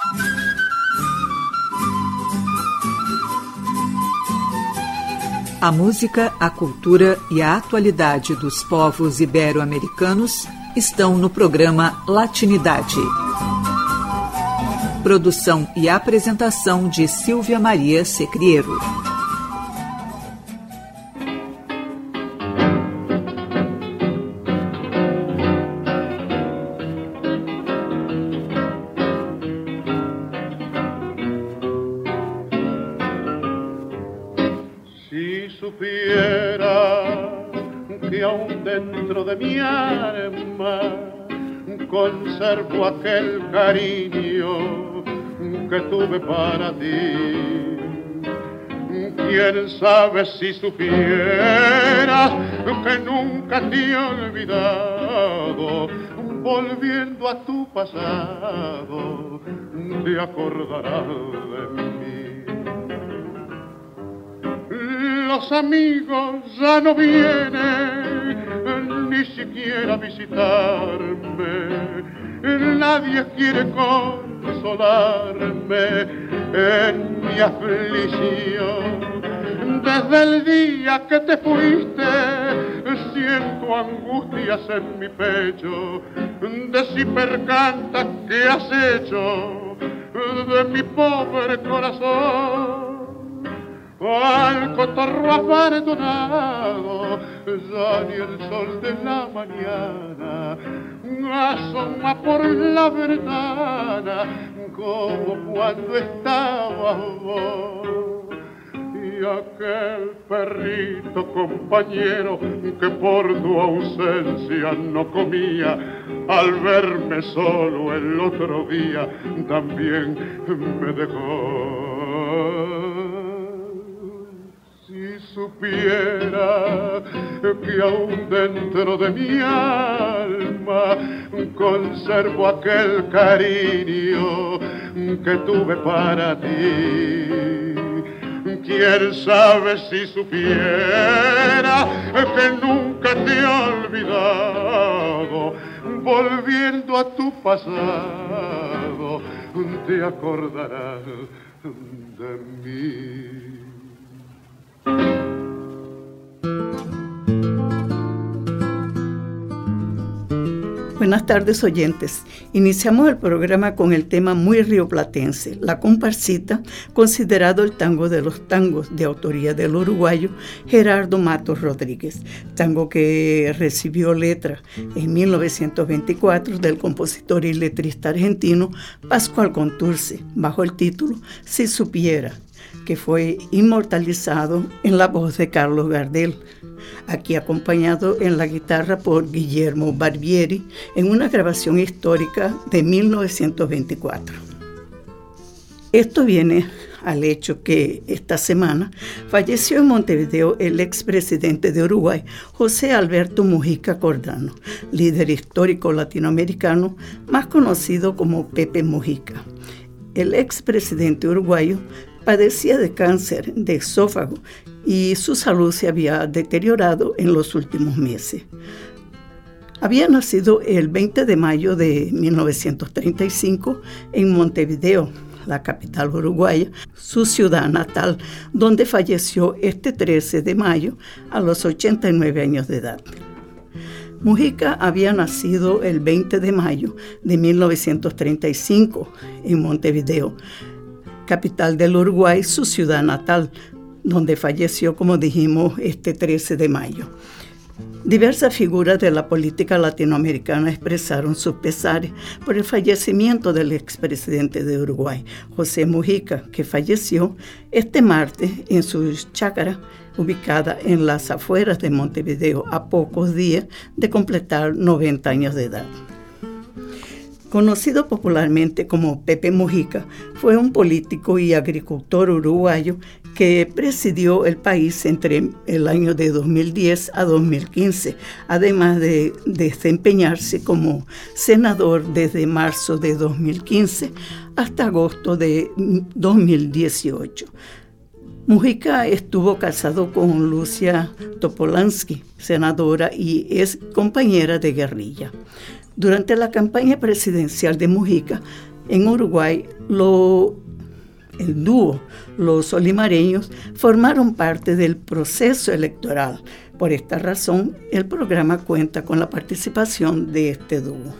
A música, a cultura e a atualidade dos povos ibero-americanos estão no programa Latinidade. Produção e apresentação de Silvia Maria Secriero. Si supiera que aún dentro de mi alma conservo aquel cariño que tuve para ti. Quién sabe si supieras que nunca te he olvidado, volviendo a tu pasado, te acordarás de mí. Los amigos ya no vienen ni siquiera a visitarme. Nadie quiere consolarme en mi aflicción. Desde el día que te fuiste siento angustias en mi pecho. De si percanta que has hecho de mi pobre corazón. Al cotorro abandonado, ya ni el sol de la mañana asoma por la ventana como cuando estabas vos. Y aquel perrito compañero que por tu ausencia no comía, al verme solo el otro día también me dejó. Si supiera que aún dentro de mi alma conservo aquel cariño que tuve para ti. Quién sabe si supiera que nunca te he olvidado, volviendo a tu pasado, te acordarás de mí. Buenas tardes, oyentes. Iniciamos el programa con el tema muy rioplatense, La Comparsita, considerado el tango de los tangos, de autoría del uruguayo Gerardo Matos Rodríguez, tango que recibió letra en 1924 del compositor y letrista argentino Pascual Contursi, bajo el título Si Supiera, que fue inmortalizado en la voz de Carlos Gardel, aquí acompañado en la guitarra por Guillermo Barbieri en una grabación histórica de 1924. Esto viene al hecho que esta semana falleció en Montevideo el expresidente de Uruguay, José Alberto Mujica Cordano, líder histórico latinoamericano más conocido como Pepe Mujica. El expresidente uruguayo padecía de cáncer de esófago y su salud se había deteriorado en los últimos meses. Había nacido el 20 de mayo de 1935 en Montevideo, la capital uruguaya, su ciudad natal, donde falleció este 13 de mayo a los 89 años de edad. Mujica había nacido el 20 de mayo de 1935 en Montevideo, capital del Uruguay, su ciudad natal, donde falleció, como dijimos, este 13 de mayo. Diversas figuras de la política latinoamericana expresaron sus pesares por el fallecimiento del expresidente de Uruguay, José Mujica, que falleció este martes en su chácara, ubicada en las afueras de Montevideo, a pocos días de completar 90 años de edad. Conocido popularmente como Pepe Mujica, fue un político y agricultor uruguayo que presidió el país entre el año de 2010 a 2015, además de desempeñarse como senador desde marzo de 2015 hasta agosto de 2018. Mujica estuvo casado con Lucia Topolansky, senadora y es compañera de guerrilla. Durante la campaña presidencial de Mujica, En Uruguay, el dúo Los Olimareños formaron parte del proceso electoral. Por esta razón, el programa cuenta con la participación de este dúo.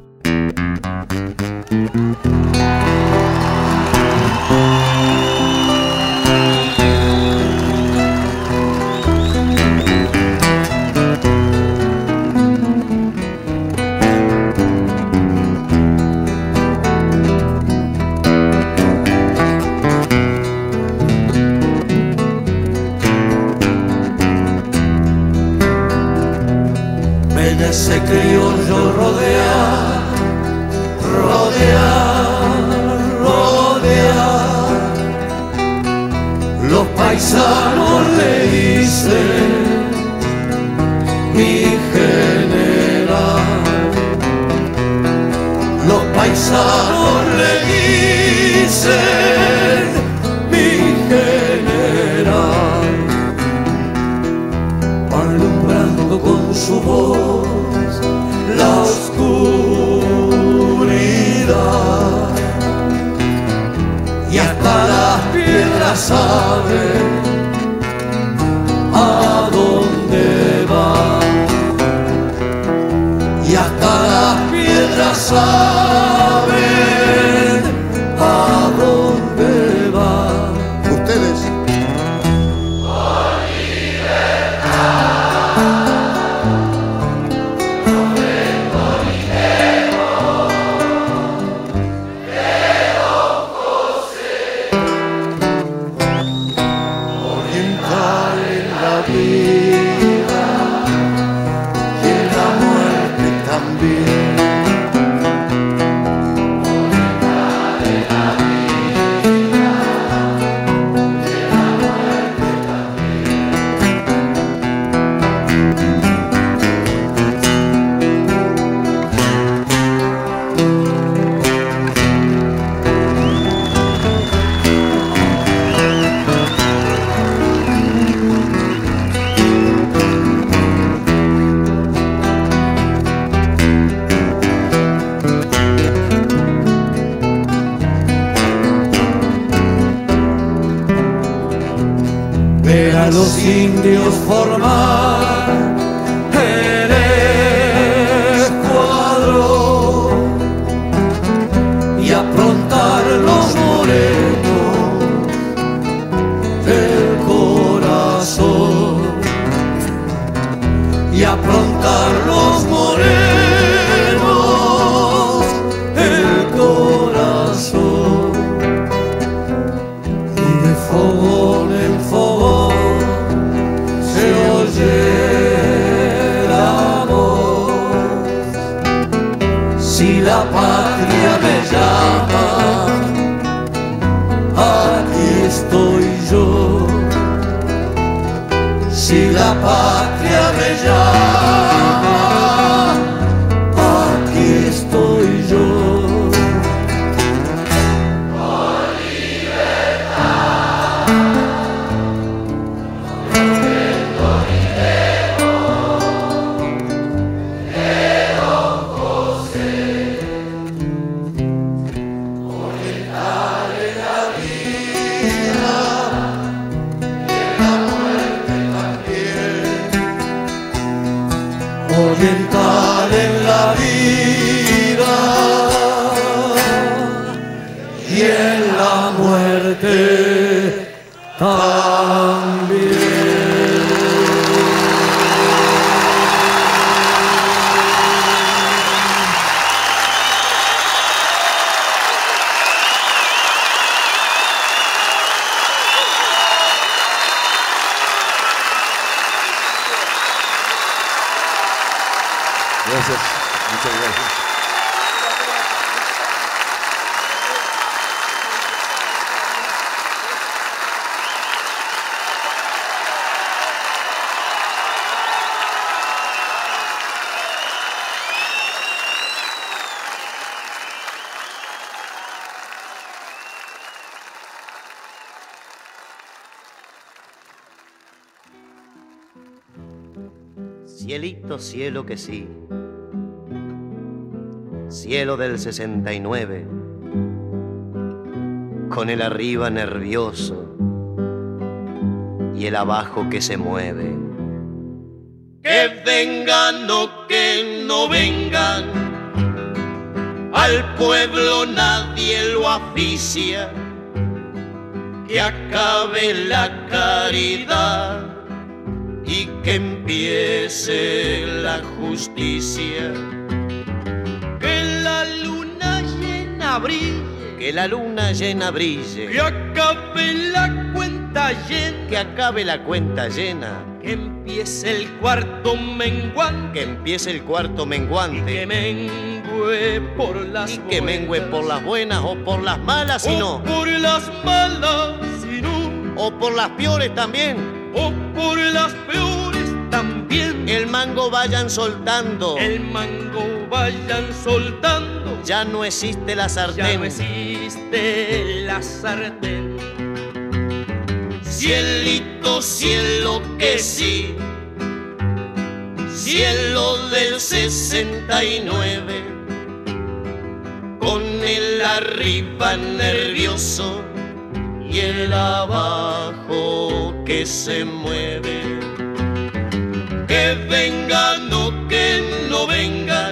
Ese criollo rodea, los paisanos le dicen mi general, los paisanos le dicen mi general, alumbrando con su voz la oscuridad, y hasta las piedras saben a dónde va, y hasta las piedras saben a dónde va. Ustedes. A los indios formar el escuadrón y aprontar los morenos el corazón, y aprontar los morenos el corazón, y de fogón en fogón si la patria me llama, aquí estoy yo. Si la patria me llama, aquí estoy yo. Oriental en la vida y en la muerte también. Gracias, muchas gracias. Cielito, cielo que sí, cielo del 69, con el arriba nervioso y el abajo que se mueve. Que vengan o que no vengan, al pueblo nadie lo aficia. Que acabe la caridad y que empiece la justicia. Que la luna llena brille, que la luna llena brille. Que acabe la cuenta llena, que acabe la cuenta llena. Que empiece el cuarto menguante, que empiece el cuarto menguante. Y que mengue por las y que mengue por las buenas o por las malas, si no. O por las malas, si no. O por las peores también. O por las peores también. El mango vayan soltando. El mango vayan soltando. Ya no existe la sartén. Ya no existe la sartén. Cielito, cielo que sí. Cielo del 69. Con el arriba nervioso y el abajo que se mueve. Que vengan o que no vengan,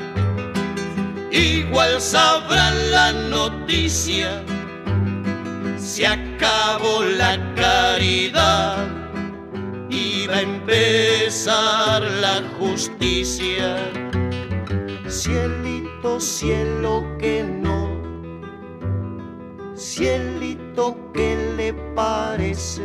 igual sabrán la noticia. Se acabó la caridad y va a empezar la justicia. Cielito, cielo que no, cielito, ¿qué le parece?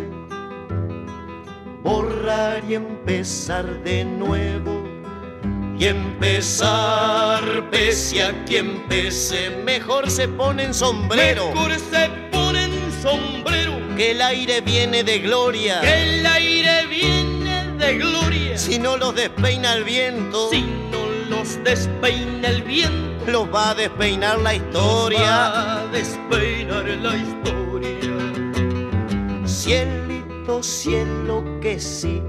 Borrar y empezar de nuevo. Y empezar, pese a quien pese, mejor se ponen sombrero. Mejor se ponen sombrero. Que el aire viene de gloria. Que el aire viene de gloria. Si no los despeina el viento. Si no los despeina el viento. Los va a despeinar la historia. Los va a despeinar la historia. Cielito, cielo que sí.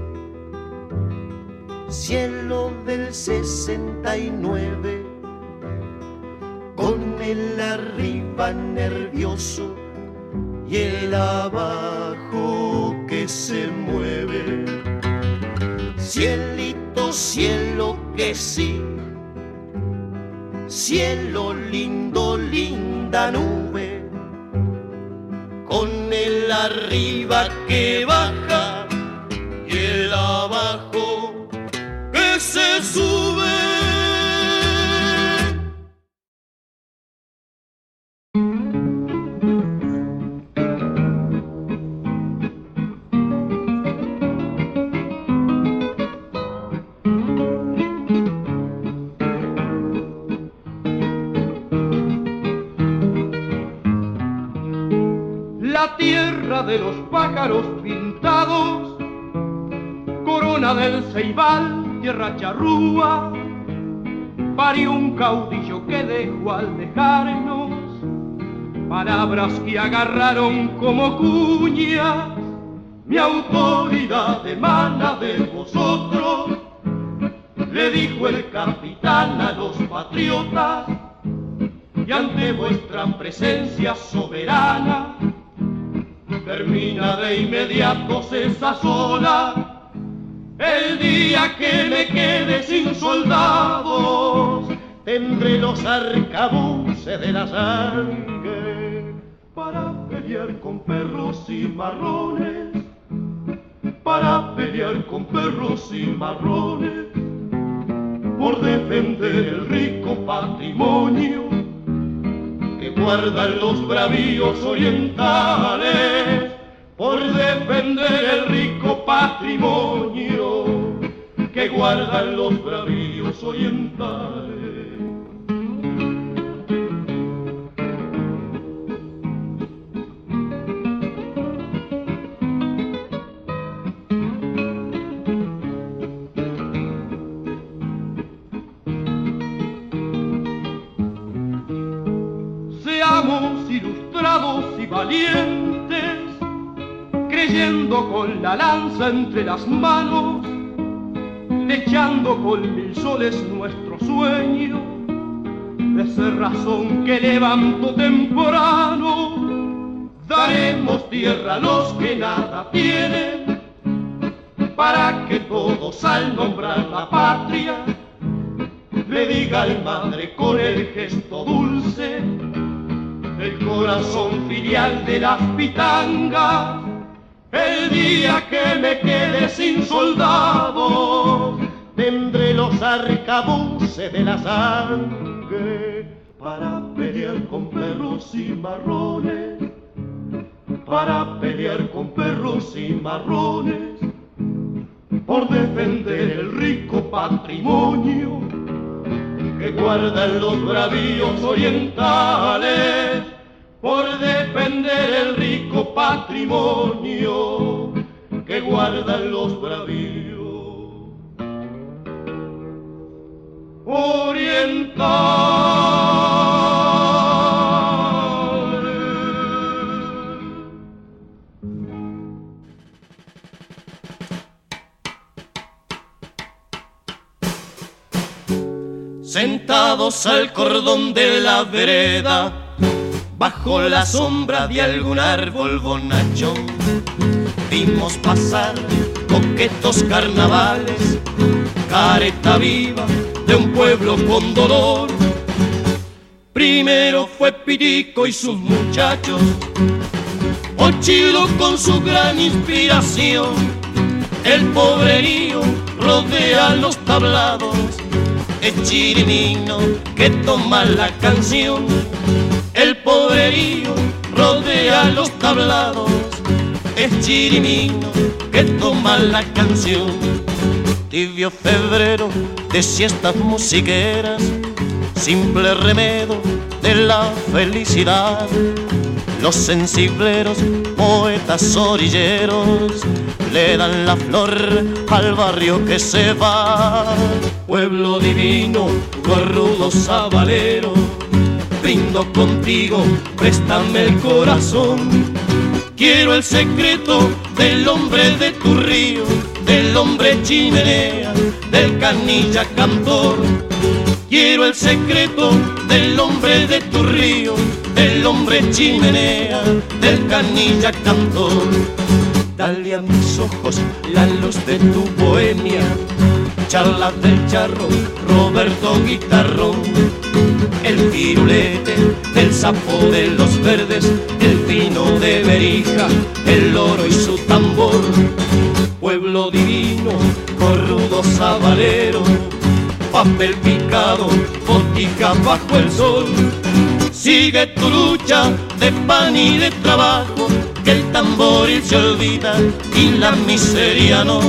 Cielo del 69. Con el arriba nervioso y el abajo que se mueve. Cielito, cielo que sí. Cielo lindo, linda nube. Con el arriba que baja y el abajo que se sube. La tierra de los pájaros pintados, corona del ceibal, tierra charrúa, parió un caudillo que dejó al dejarnos palabras que agarraron como cuñas. Mi autoridad emana de vosotros, le dijo el capitán a los patriotas, y ante vuestra presencia soberana termina de inmediato esa sola. El día que me quede sin soldados, tendré los arcabuces de la sangre para pelear con perros y marrones, para pelear con perros y marrones, por defender el rico patrimonio que guardan los bravíos orientales, por defender el rico patrimonio que guardan los bravíos orientales. Seamos ilustrados y valientes, creyendo con la lanza entre las manos, echando con 1000 soles nuestro sueño, de ser razón que levanto temprano, daremos tierra a los que nada tienen, para que todos al nombrar la patria le digan madre con el gesto dulce, el corazón filial de las pitangas. El día que me quede sin soldados, tendré los arcabuces de la sangre para pelear con perros y marrones, para pelear con perros y marrones, por defender el rico patrimonio que guardan los bravíos orientales, por defender el rico patrimonio que guardan los bravíos orientales. Sentados al cordón de la vereda, bajo la sombra de algún árbol bonachón, vimos pasar coquetos carnavales, careta viva de un pueblo con dolor. Primero fue Pirico y sus muchachos, Ochilo con su gran inspiración. El pobrerío rodea los tablados, es Chirimino que toma la canción. El pobrerío rodea los tablados, es Chirimino que toma la canción. Tibio febrero de siestas musiqueras, simple remedio de la felicidad. Los sensibleros, poetas orilleros, le dan la flor al barrio que se va. Pueblo divino, gorrudo sabalero, brindo contigo, préstame el corazón. Quiero el secreto del hombre de tu río, del hombre chimenea, del canilla cantor. Quiero el secreto del hombre de tu río, del hombre chimenea, del canilla cantor. Dale a mis ojos la luz de tu bohemia, charlas del charro, Roberto Guitarrón. El firulete del sapo de los verdes, el vino de Berija, el oro y su tambor. Pueblo divino, corrudo sabalero, papel picado, botica bajo el sol. Sigue tu lucha de pan y de trabajo, que el tamboril se olvida y la miseria no.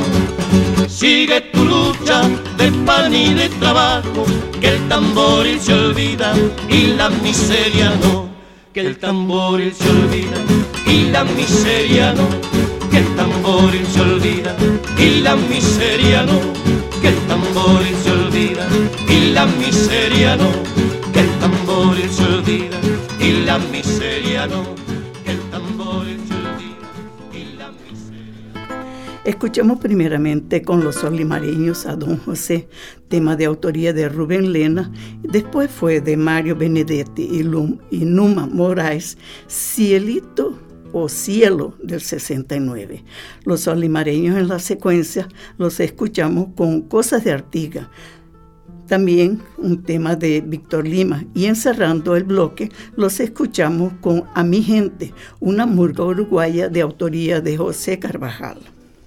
Sigue tu lucha de pan y de trabajo, que el tamboril se olvida y la miseria no. Que el tamboril se olvida y la miseria no. Que el tamboril se olvida y la miseria no. Que el tamboril se olvida y la miseria no. Que el tamboril se olvida y la miseria no. Que el tamboril se olvida y la miseria. Escuchamos primeramente con los solimareños a Don José, tema de autoría de Rubén Lena. Después fue de Mario Benedetti y Numa Moraes, Cielito o Cielo del 69. Los solimareños en la secuencia los escuchamos con Cosas de Artigas, también un tema de Víctor Lima, y encerrando el bloque los escuchamos con A mi gente, una murga uruguaya de autoría de José Carvajal.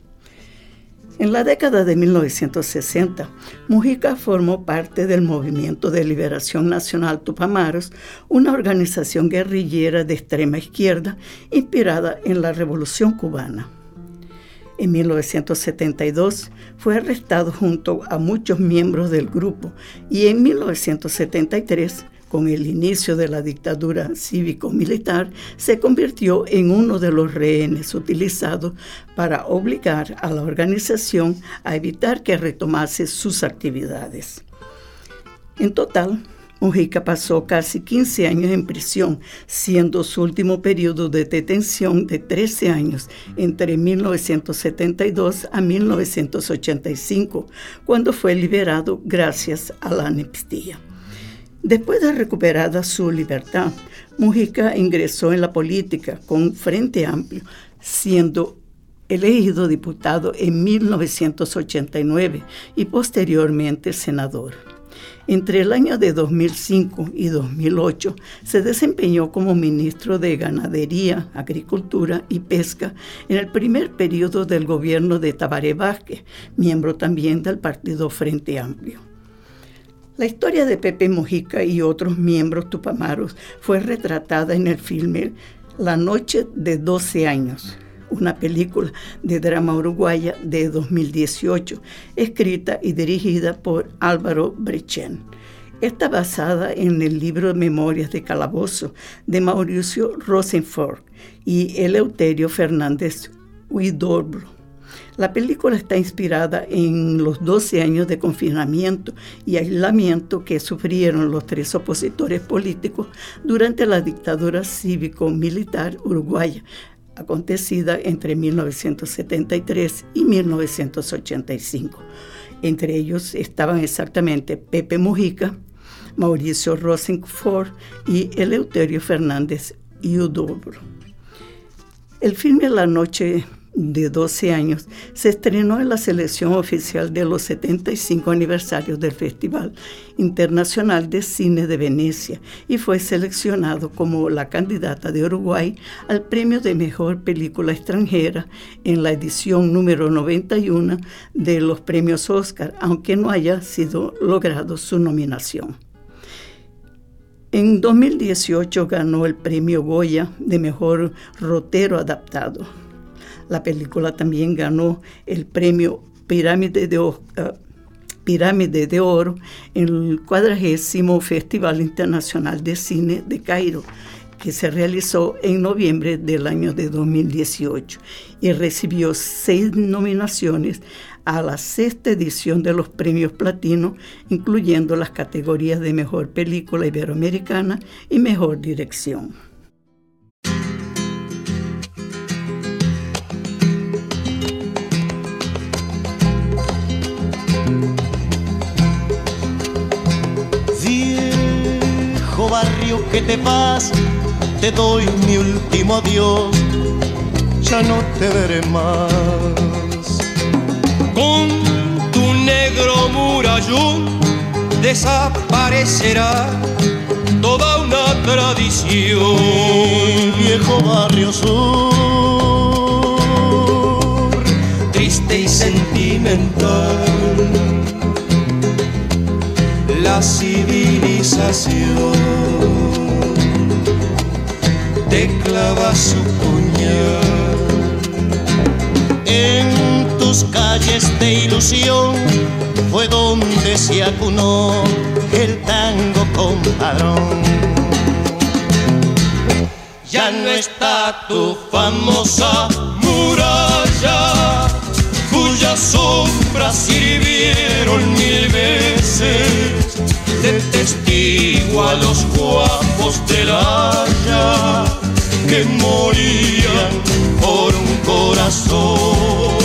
En la década de 1960, Mujica formó parte del Movimiento de Liberación Nacional Tupamaros, una organización guerrillera de extrema izquierda inspirada en la Revolución Cubana. En 1972 fue arrestado junto a muchos miembros del grupo y en 1973, con el inicio de la dictadura cívico-militar, se convirtió en uno de los rehenes utilizados para obligar a la organización a evitar que retomase sus actividades. En total, Mujica pasó casi 15 años en prisión, siendo su último periodo de detención de 13 años, entre 1972 a 1985, cuando fue liberado gracias a la amnistía. Después de recuperada su libertad, Mujica ingresó en la política con Frente Amplio, siendo elegido diputado en 1989 y posteriormente senador. Entre el año de 2005 y 2008 se desempeñó como ministro de Ganadería, Agricultura y Pesca en el primer periodo del gobierno de Tabaré Vázquez, miembro también del partido Frente Amplio. La historia de Pepe Mujica y otros miembros tupamaros fue retratada en el filme La noche de 12 años, una película de drama uruguaya de 2018, escrita y dirigida por Álvaro Brechén. Está basada en el libro Memorias de Calabozo de Mauricio Rosenfeld y Eleuterio Fernández Huidobro. La película está inspirada en los 12 años de confinamiento y aislamiento que sufrieron los 3 opositores políticos durante la dictadura cívico-militar uruguaya, acontecida entre 1973 y 1985. Entre ellos estaban exactamente Pepe Mujica, Mauricio Rosenfeld y Eleuterio Fernández Huidobro. El filme La noche de 12 años se estrenó en la selección oficial de los 75 aniversarios del Festival Internacional de Cine de Venecia y fue seleccionado como la candidata de Uruguay al premio de Mejor Película Extranjera en la edición número 91 de los premios Oscar, aunque no haya sido logrado su nominación. En 2018 ganó el premio Goya de Mejor Rotero Adaptado. La película también ganó el premio Pirámide de Oro en el 40º Festival Internacional de Cine de Cairo, que se realizó en noviembre del año de 2018 y recibió 6 nominaciones a la 6ª edición de los premios Platino, incluyendo las categorías de Mejor Película Iberoamericana y Mejor Dirección. Viejo barrio que te vas, te doy mi último adiós, ya no te veré más. Con tu negro murallón desaparecerá toda una tradición. Viejo barrio sur, triste y sentimental, la civilización te clava su puñal. En tus calles de ilusión fue donde se acunó el tango compadrón. Ya no está tu famosa muralla, cuyas sombras sirvieron 1000 veces de testigo a los guapos del Haya que morían por un corazón.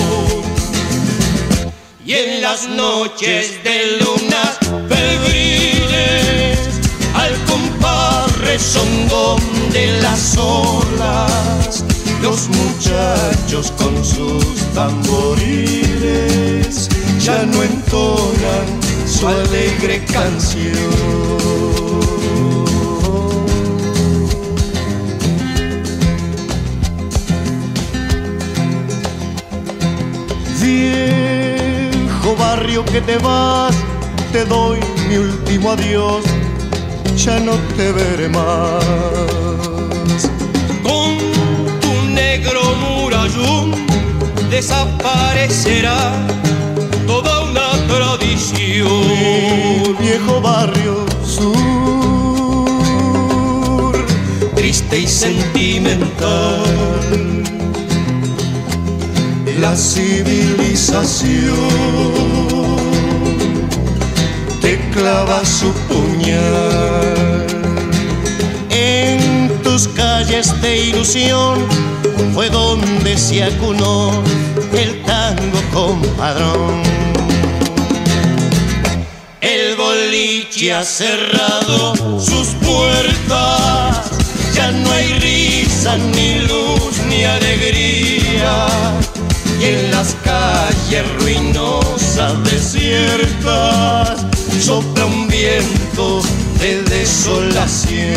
Y en las noches de lunas febriles, al compás rezongón de las olas, los muchachos con sus tamboriles ya no entonan su alegre canción. Viejo barrio que te vas, te doy mi último adiós, ya no te veré más. Con tu negro murallón desaparecerá toda una tradición. Viejo barrio sur, triste y sentimental, la civilización te clava su puñal. En tus calles de ilusión fue donde se acunó el tango compadrón. El boliche ha cerrado sus puertas, ya no hay risa, ni luz, ni alegría, y en las calles ruinosas, desiertas, sopla un viento de desolación.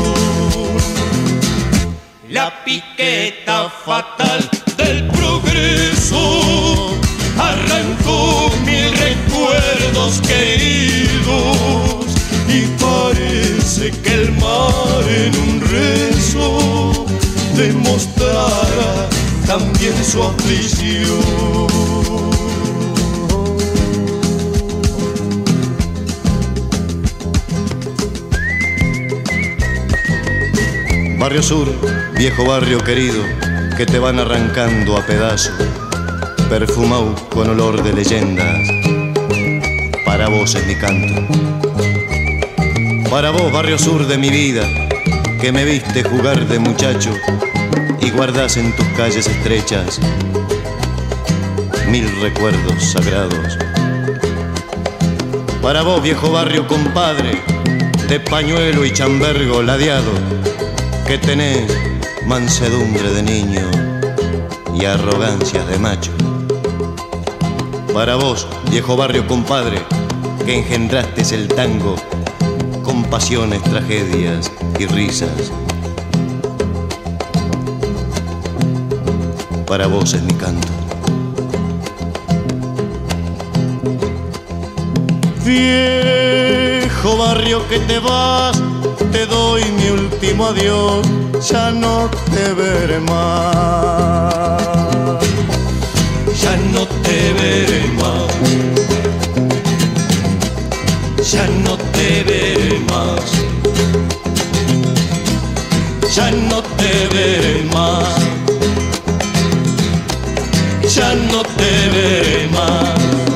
La piqueta fatal del progreso arrancó mil recuerdos queridos, y parece que el mar en un rezo demostrará también su aflicción. Barrio Sur, viejo barrio querido, que te van arrancando a pedazos, perfumado con olor de leyendas. Para vos es mi canto. Para vos, Barrio Sur de mi vida, que me viste jugar de muchacho y guardás en tus calles estrechas mil recuerdos sagrados. Para vos, viejo barrio compadre, de pañuelo y chambergo ladeado, que tenés mansedumbre de niño y arrogancias de macho. Para vos, viejo barrio compadre, que engendraste el tango con pasiones, tragedias y risas. Para vos es mi canto. Viejo barrio que te vas, te doy mi último adiós, ya no te veré más. Ya no te veré más. Ya no te veré más. Ya no te veré más. Ya no te veré más.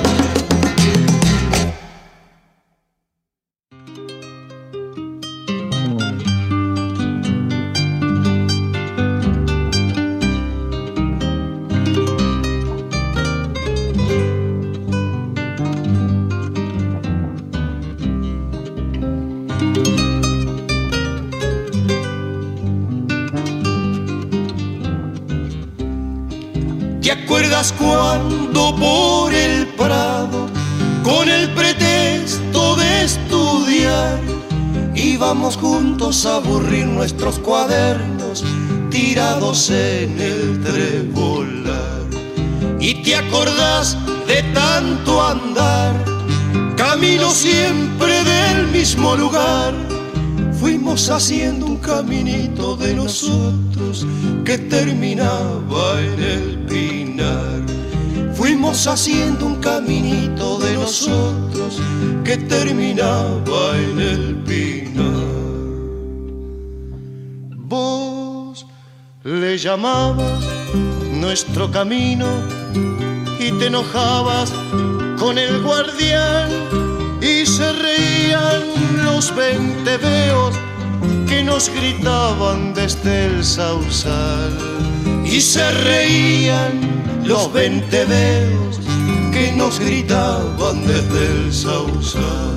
¿Te acuerdas cuando por el Prado, con el pretexto de estudiar, íbamos juntos a aburrir nuestros cuadernos tirados en el trebolar? ¿Y te acordás de tanto andar, camino siempre del mismo lugar? Fuimos haciendo un caminito de nosotros que terminaba en el Pinar. Fuimos haciendo un caminito de nosotros que terminaba en el Pinar. Vos le llamabas nuestro camino y te enojabas con el guardián, y se reían los venteveos que nos gritaban desde el sausal. Y se reían los venteveos que nos gritaban desde el sausal.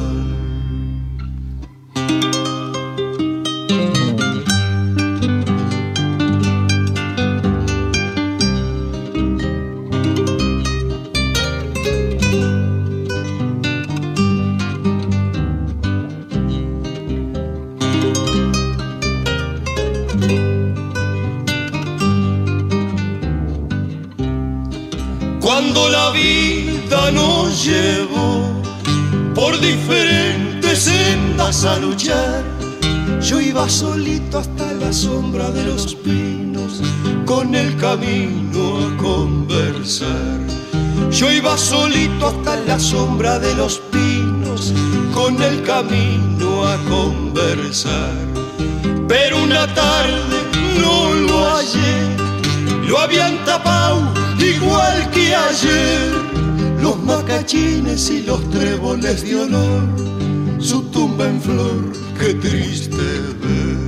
Cuando la vida nos llevó por diferentes sendas a luchar, yo iba solito hasta la sombra de los pinos con el camino a conversar. Yo iba solito hasta la sombra de los pinos con el camino a conversar. Pero una tarde no lo hallé, lo habían tapado igual que ayer, los macachines y los tréboles de olor, su tumba en flor, qué triste ver.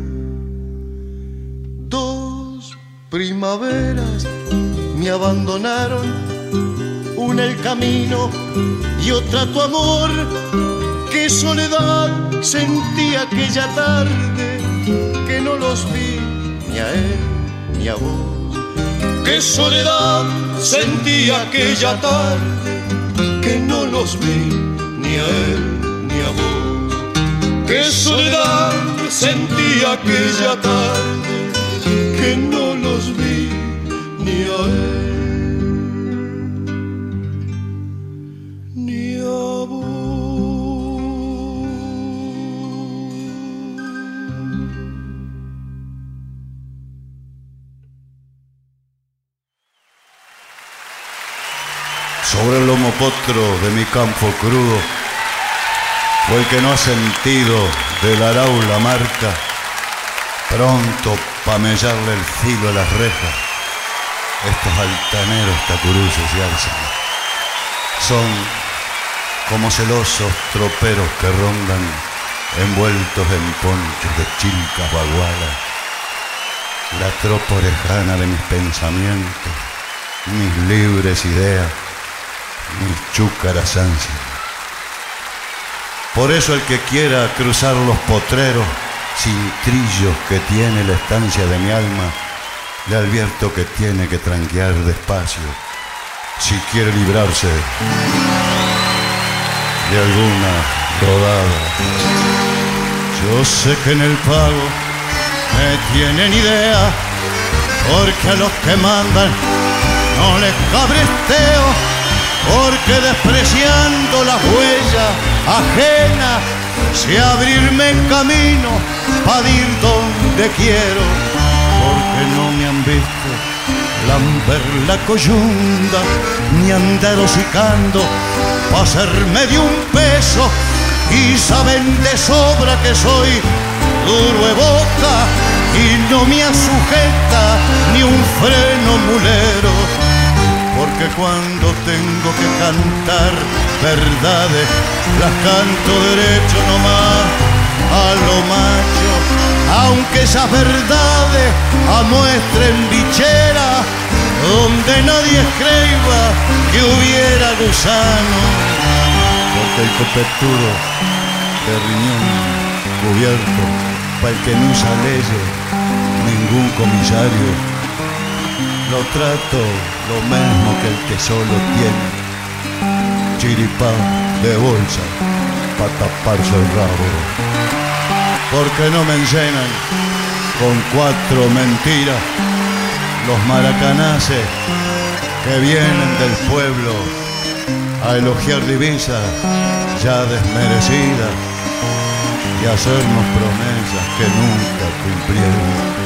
Dos primaveras me abandonaron, una el camino y otra tu amor, Qué soledad sentí aquella tarde, que no los vi ni a él ni a vos. Qué soledad sentí aquella tarde, que no los vi ni a él ni a vos. Qué soledad sentí aquella tarde, que no los vi ni a él ni a vos. Sobre el lomo potro de mi campo crudo, fue el que no ha sentido del arao la marca, pronto pa' mellarle el filo a las rejas. Estos altaneros tacuruzos y alzan son como celosos troperos que rondan envueltos en ponchos de chilcas bagualas. La tropa orejana de mis pensamientos, mis libres ideas, mis chúcaras ansias. Por eso el que quiera cruzar los potreros sin trillos que tiene la estancia de mi alma, le advierto que tiene que tranquear despacio si quiere librarse de alguna rodada. Yo sé que en el pago me tienen idea, porque a los que mandan no les cabresteo, porque despreciando las huellas ajenas sé abrirme camino para ir donde quiero, porque no me han visto lamber la coyunda ni andar hocicando para hacerme de un peso, y saben de sobra que soy duro de boca y no me asujeta ni un freno mulero. Porque cuando tengo que cantar verdades, las canto derecho nomás a lo macho, aunque esas verdades amuestren bichera donde nadie escriba que hubiera gusano. Porque el copetudo de riñón cubierto, para el que no usa leyes, ningún comisario, lo trato lo mismo que el que solo tiene chiripá de bolsa para taparse el rabo. Porque no me enseñan con 4 mentiras los maracanaces que vienen del pueblo a elogiar divisas ya desmerecidas y hacernos promesas que nunca cumplieron.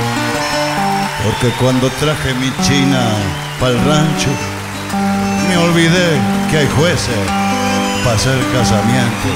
Porque cuando traje mi china pa'l rancho, me olvidé que hay jueces para hacer casamiento,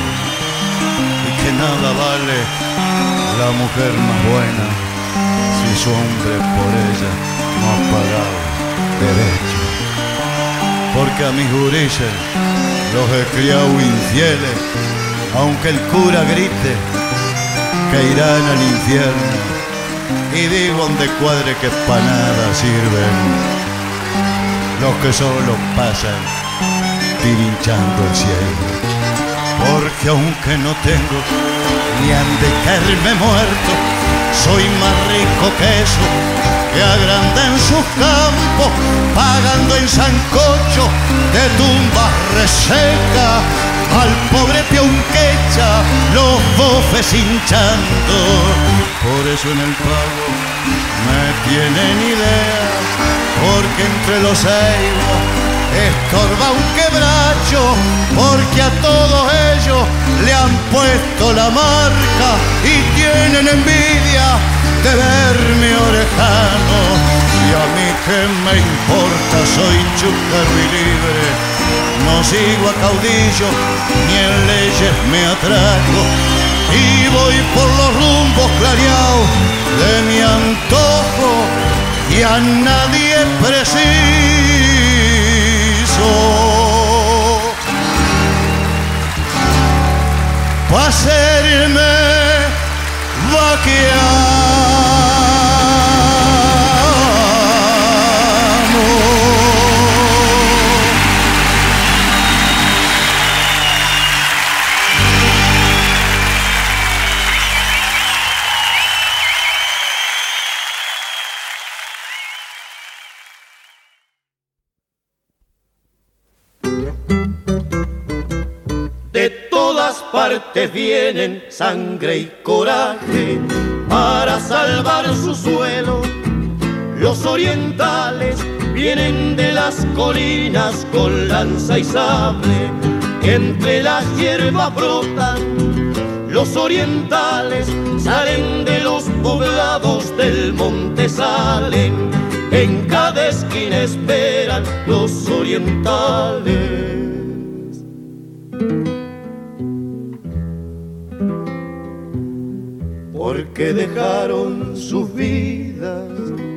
y que nada vale la mujer más buena si su hombre por ella no ha pagado derecho. Porque a mis gurises los he criado infieles, aunque el cura grite que irán al infierno. Y digo donde cuadre que pa' nada sirven los que solo pasan pirinchando el cielo. Porque aunque no tengo ni han de caerme muerto, soy más rico que eso, que agranda en sus campos, pagando en sancocho de tumbas resecas al pobre peón que echa los bofes hinchando. Por eso en el pago me tienen ideas, porque entre los ceibos estorba un quebracho, porque a todos ellos le han puesto la marca y tienen envidia de verme orejano. Y a mí que me importa, soy chúcaro y libre, no sigo a caudillo ni en leyes me atraco, y voy por los rumbos clareados de mi antojo y a nadie preciso pa' hacerme vaquear. todas partes vienen sangre y coraje para salvar su suelo. Los orientales vienen de las colinas con lanza y sable, entre las hierbas brotan. Los orientales salen de los poblados del monte, salen, en cada esquina esperan los orientales. Porque dejaron sus vidas,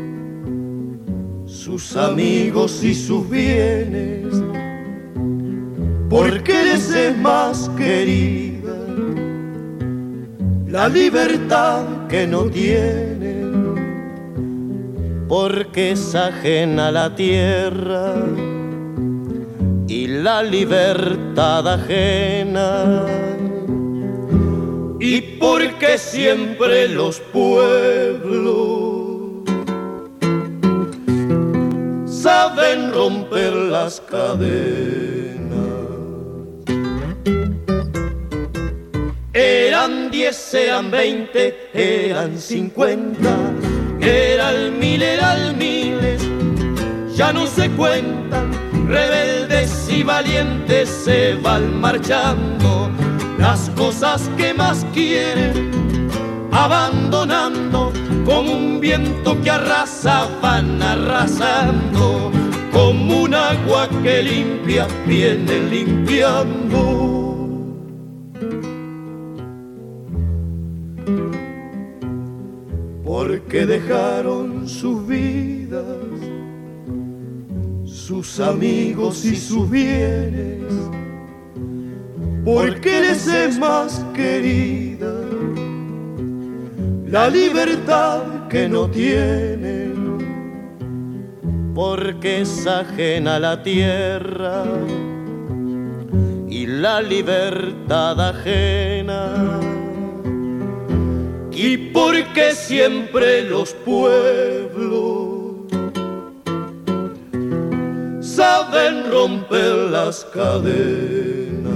sus amigos y sus bienes, porque les es más querida la libertad que no tienen, porque es ajena la tierra y la libertad ajena, y porque siempre los pueblos saben romper las cadenas. Eran 10, eran 20, eran 50, era el miles, ya no se cuentan, rebeldes y valientes se van marchando, las cosas que más quieren, abandonando, como un viento que arrasa, van arrasando, como un agua que limpia, viene limpiando. Porque dejaron sus vidas, sus amigos y sus bienes, porque les es más querida la libertad que no tienen, porque es ajena la tierra y la libertad ajena, y porque siempre los pueblos saben romper las cadenas.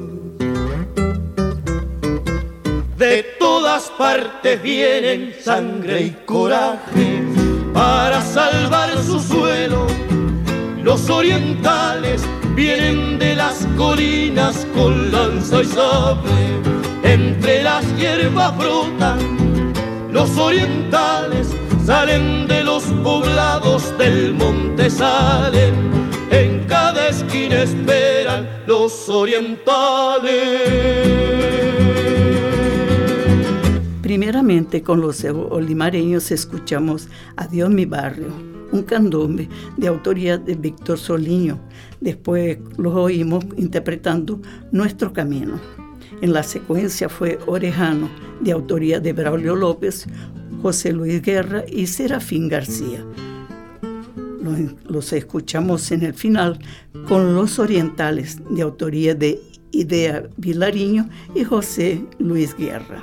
De todas partes vienen sangre y coraje para salvar su suelo. Los orientales vienen de las colinas con lanza y sable, entre las hierbas brotan. Los orientales salen de los poblados del monte, salen, en cada esquina esperan los orientales. Primeramente con los olimareños escuchamos Adiós mi barrio, un candombe de autoría de Víctor Soliño. Después los oímos interpretando Nuestro Camino. En la secuencia fue Orejano, de autoría de Braulio López, José Luis Guerra y Serafín García. Los escuchamos en el final con Los Orientales, de autoría de Idea Vilariño y José Luis Guerra.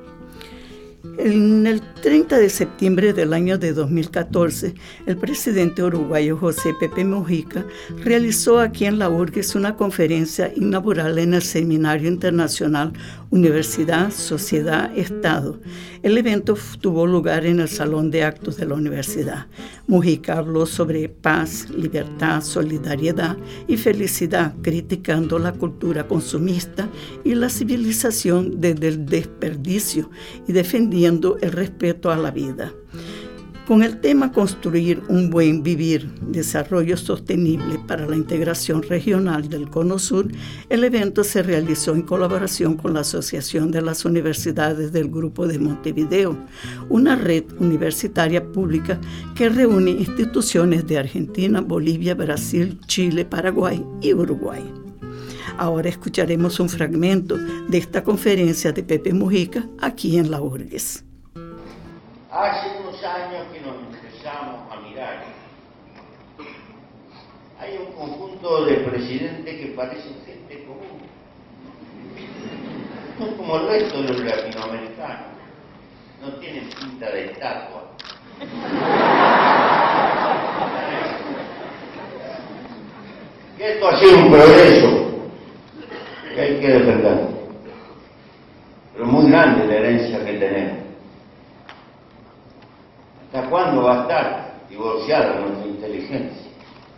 En el 30 de septiembre del año de 2014, el presidente uruguayo José Pepe Mujica realizó aquí en La Urgues una conferencia inaugural en el Seminario Internacional Universidad, Sociedad, Estado. El evento tuvo lugar en el Salón de Actos de la Universidad. Mujica habló sobre paz, libertad, solidaridad y felicidad, criticando la cultura consumista y la civilización desde el desperdicio y defendiendo el respeto a la vida. Con el tema Construir un buen vivir, desarrollo sostenible para la integración regional del Cono Sur, el evento se realizó en colaboración con la Asociación de las Universidades del Grupo de Montevideo, una red universitaria pública que reúne instituciones de Argentina, Bolivia, Brasil, Chile, Paraguay y Uruguay. Ahora escucharemos un fragmento de esta conferencia de Pepe Mujica aquí en La Urgues. Hace unos años que nos empezamos a mirar. Hay un conjunto de presidentes que parecen gente común, no como el resto de los latinoamericanos, no tienen pinta de estatua. Que esto ha sido un progreso que hay que defender. herencia que tenemos. ¿Hasta cuándo va a estar divorciada nuestra inteligencia?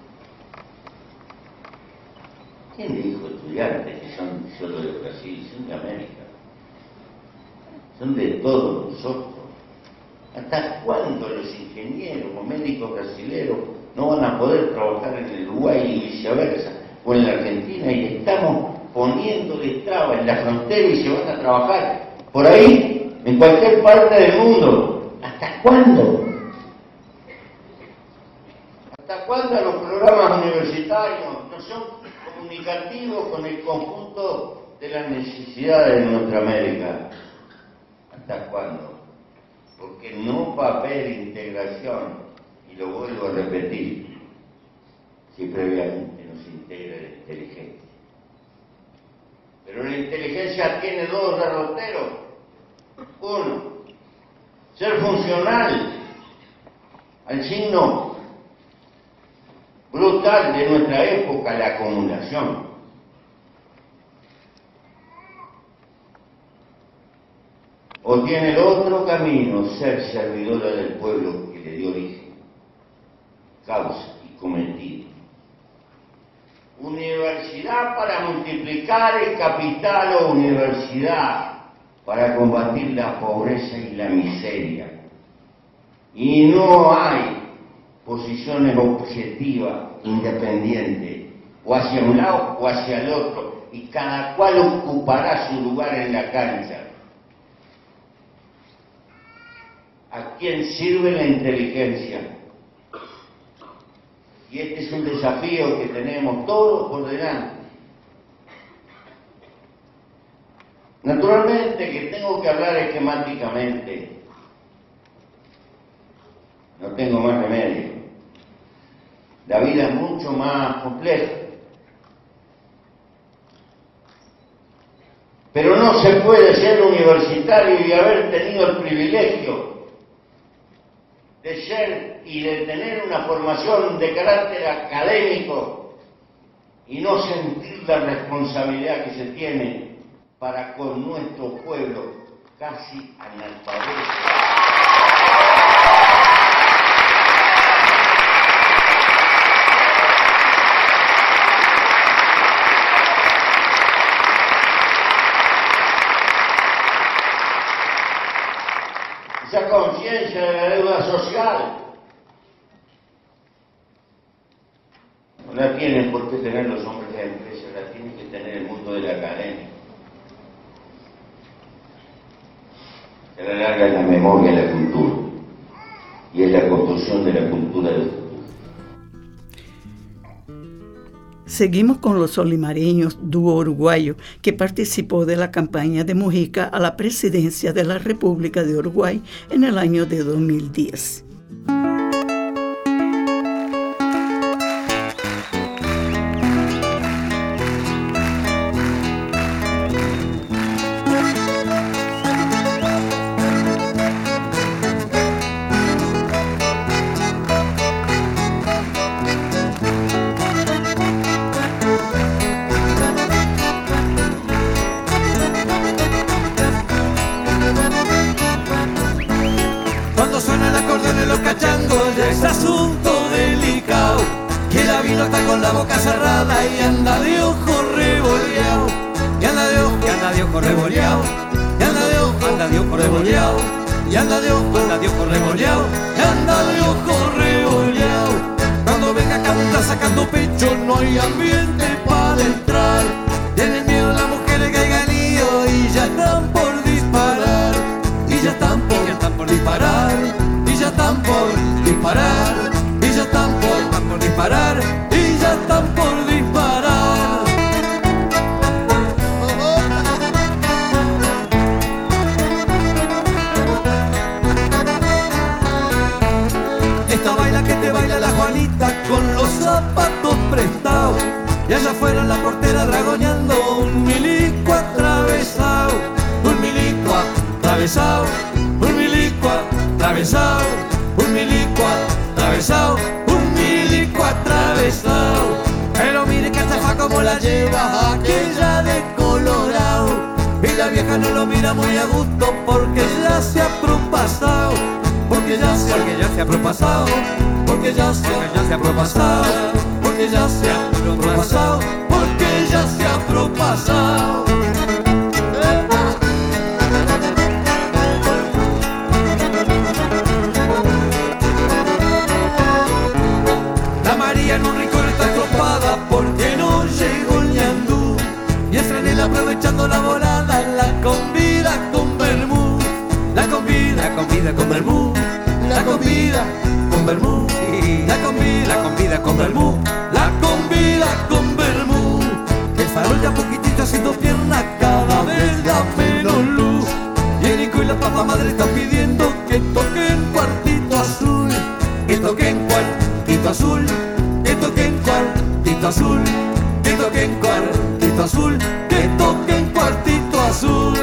¿Quién le dijo estudiantes que son solo de Brasil? Son de América. Son de todos nosotros. ¿Hasta cuándo los ingenieros o médicos brasileños no van a poder trabajar en el Uruguay y viceversa, o en la Argentina, y estamos poniéndole trabas en la frontera y se van a trabajar por ahí, en cualquier parte del mundo? ¿Hasta cuándo? ¿Hasta cuándo los programas universitarios no son comunicativos con el conjunto de las necesidades de nuestra América? ¿Hasta cuándo? Porque no va a haber integración, y lo vuelvo a repetir, si previamente no se integra la inteligencia. Pero la inteligencia tiene dos derroteros. Uno, ser funcional al signo brutal de nuestra época, la acumulación. O tiene el otro camino, ser servidora del pueblo que le dio origen, causa y cometido. Universidad para multiplicar el capital, o universidad para combatir la pobreza y la miseria. Y no hay posiciones objetivas, independientes, o hacia un lado o hacia el otro, y cada cual ocupará su lugar en la cancha. ¿A quién sirve la inteligencia? Y este es un desafío que tenemos todos por delante. Naturalmente que tengo que hablar esquemáticamente. No tengo más remedio. La vida es mucho más compleja. Pero no se puede ser universitario y haber tenido el privilegio de ser y de tener una formación de carácter académico y no sentir la responsabilidad que se tiene para con nuestro pueblo casi analfabeto. Esa conciencia de la deuda social no la tienen por qué tener los hombres de la empresa, la tiene que tener el mundo de la academia. Se la larga es la memoria de la cultura y es la construcción de la cultura del futuro. Seguimos con los solimareños, dúo uruguayo, que participó de la campaña de Mujica a la presidencia de la República de Uruguay en el año de 2010. Pero mire que esta fa como la lleva aquella de Colorado, y la vieja pareja no lo mira muy a gusto porque ya se ha propasado, porque ya se ha propasado, porque ya se ha propasado, porque ya se ha propasado, porque ya se ha propasado. La María en un rincón está estropada porque no llegó el ñandú, y el Franel aprovechando la volada la convida con vermú, la convida con vermú, la convida con vermú, la convida con vermú, la convida con vermú. El farol ya poquitito haciendo pierna, cada vez da menos luz, y el Nico y la papa madre están pidiendo que toquen cuartito azul, que toquen cuartito azul, que toquen cuartito azul, que toquen cuartito azul, que toquen cuartito azul.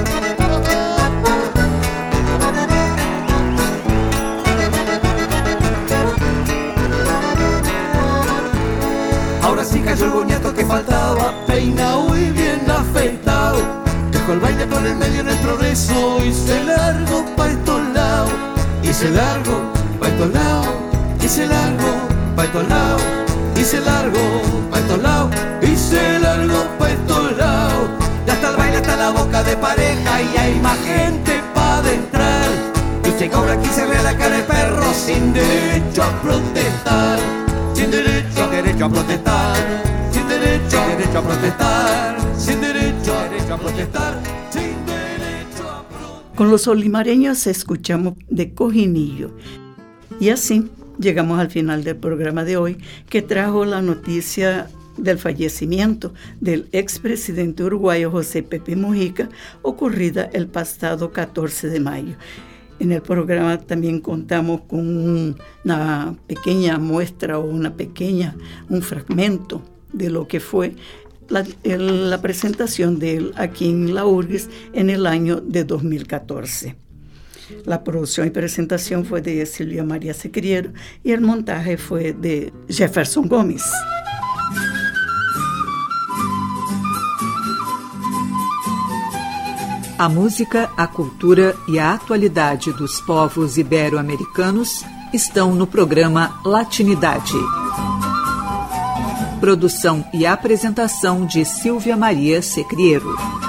Ahora sí cayó el boñato que faltaba, peinado y bien afeitado, dejó el baile por el medio en el progreso y se largó pa' estos lados, y se largó pa' estos lados, y se largó pa' estos lados, y se largó pa' estos lados, y se largó pa' estos lados. Ya está el baile hasta la boca de pareja y hay más gente pa' adentrar, y se cobra 15 reales la cara de perro sin derecho a protestar, sin derecho a protestar, sin derecho a protestar, sin derecho a protestar, sin derecho a protestar. Con los olimareños escuchamos de Cojinillo. Y así llegamos al final del programa de hoy, que trajo la noticia del fallecimiento del expresidente uruguayo José Pepe Mujica, ocurrida el pasado 14 de mayo. En el programa también contamos con una pequeña muestra o un fragmento de lo que fue la presentación de él aquí en La Urgues en el año de 2014. La producción y presentación fue de Silvia María Secriero y el montaje fue de Jefferson Gómez. A música, a cultura e a atualidade dos povos ibero-americanos estão no programa Latinidade. Produção e apresentação de Silvia Maria Secriero.